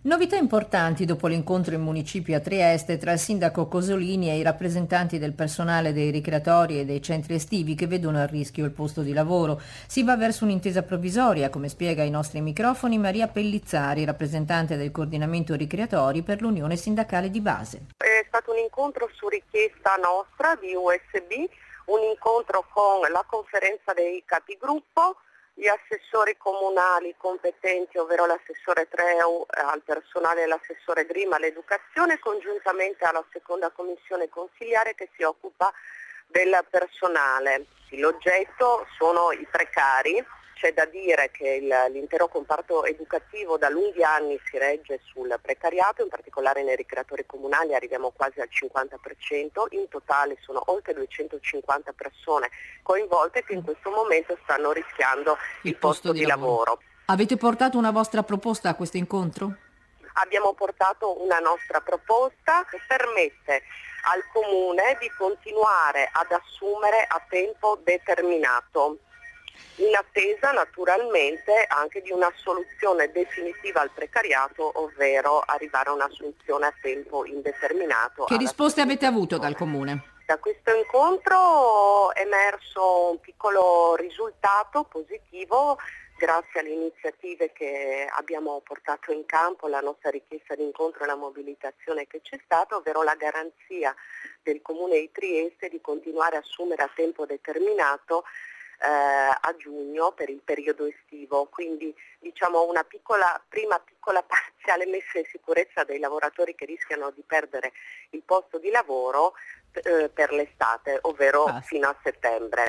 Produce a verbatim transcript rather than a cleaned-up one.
Novità importanti dopo l'incontro in municipio a Trieste tra il sindaco Cosolini e i rappresentanti del personale dei ricreatori e dei centri estivi che vedono a rischio il posto di lavoro. Si va verso un'intesa provvisoria, come spiega ai nostri microfoni Maria Pellizzari, rappresentante del coordinamento ricreatori per l'Unione Sindacale di Base. È stato un incontro su richiesta nostra di U S B, un incontro con la conferenza dei capigruppo, gli assessori comunali competenti, ovvero l'assessore Treu al personale e l'assessore Grima all'educazione, congiuntamente alla seconda commissione consiliare che si occupa del personale. L'oggetto sono i precari. C'è da dire che il, l'intero comparto educativo da lunghi anni si regge sul precariato, in particolare nei ricreatori comunali arriviamo quasi al cinquanta per cento, in totale sono oltre duecentocinquanta persone coinvolte che in questo momento stanno rischiando il, Il posto, posto di di lavoro. lavoro. Avete portato una vostra proposta a questo incontro? Abbiamo portato una nostra proposta che permette al Comune di continuare ad assumere a tempo determinato, in attesa naturalmente anche di una soluzione definitiva al precariato, ovvero arrivare a un'assunzione a tempo indeterminato. Che alla risposte avete avuto dal somministrazione. Comune? Da questo incontro è emerso un piccolo risultato positivo grazie alle iniziative che abbiamo portato in campo, la nostra richiesta di incontro e la mobilitazione che c'è stata, ovvero la garanzia del Comune di Trieste di continuare a assumere a tempo determinato eh, a giugno per il periodo estivo, quindi diciamo una piccola, prima piccola parziale messa in sicurezza dei lavoratori che rischiano di perdere il posto di lavoro eh, per l'estate, ovvero Basta. fino a settembre.